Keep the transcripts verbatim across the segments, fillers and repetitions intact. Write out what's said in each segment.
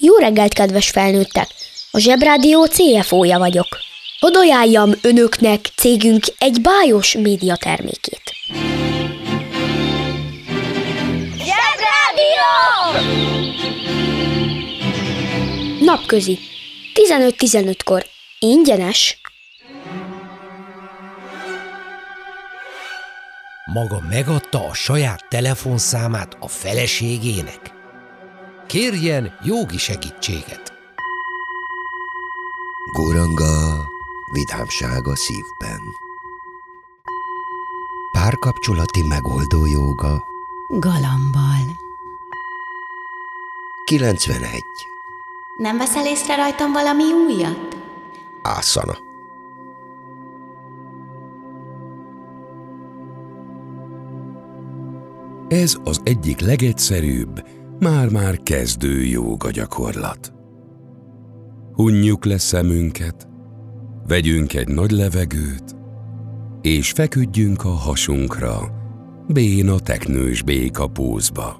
Jó reggelt, kedves felnőttek! A Zsebrádió cé ef ó-ja vagyok. Hadd ajánljam önöknek cégünk egy bájos média termékét. Zsebrádió! Napközi. tizenöt tizenötkor. Ingyenes. Maga megadta a saját telefonszámát a feleségének? Kérjen jogi segítséget. Góranga, vidámság a szívben. Párkapcsolati megoldó jóga. Galambal. kilencvenegy. Nem veszel észre rajtam valami újat? Ászana. Ez az egyik legegyszerűbb, már-már kezdő jóga gyakorlat. Hunjuk le szemünket, vegyünk egy nagy levegőt, és feküdjünk a hasunkra, béna teknős béka pózba.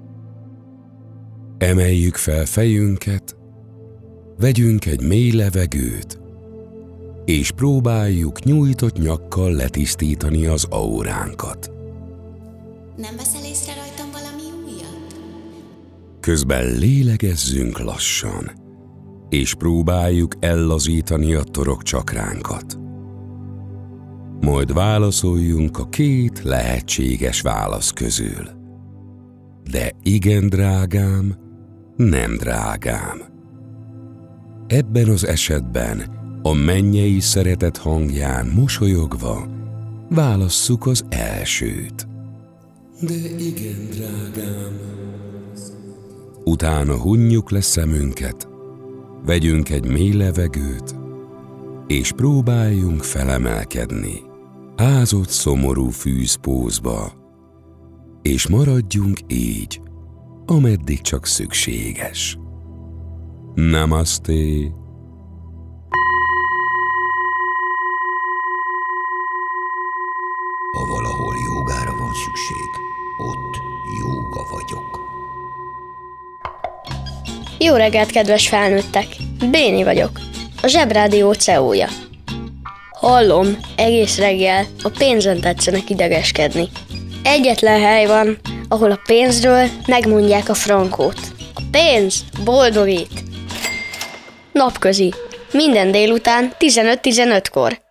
Emeljük fel fejünket, vegyünk egy mély levegőt, és próbáljuk nyújtott nyakkal letisztítani az auránkat. Nem veszel észre rajtam valami újat? Közben lélegezzünk lassan, és próbáljuk ellazítani a torokcsakránkat. Majd válaszoljunk a két lehetséges válasz közül. De igen, drágám, nem drágám. Ebben az esetben a mennyei szeretet hangján mosolyogva válasszuk az elsőt. De igen, drágám. Utána hunjuk le szemünket, vegyünk egy mély levegőt, és próbáljunk felemelkedni, ázott szomorú fűzpózba, és maradjunk így, ameddig csak szükséges. Namaste! Ha valahol jógára van szükség, ott jóga vagyok. Jó reggelt, kedves felnőttek! Béni vagyok, a Zsebrádió cé e ó-ja. Hallom, egész reggel a pénzen tetszenek idegeskedni. Egyetlen hely van, ahol a pénzről megmondják a frankót. A pénz boldogít! Napközi. Minden délután tizenöt tizenötkor.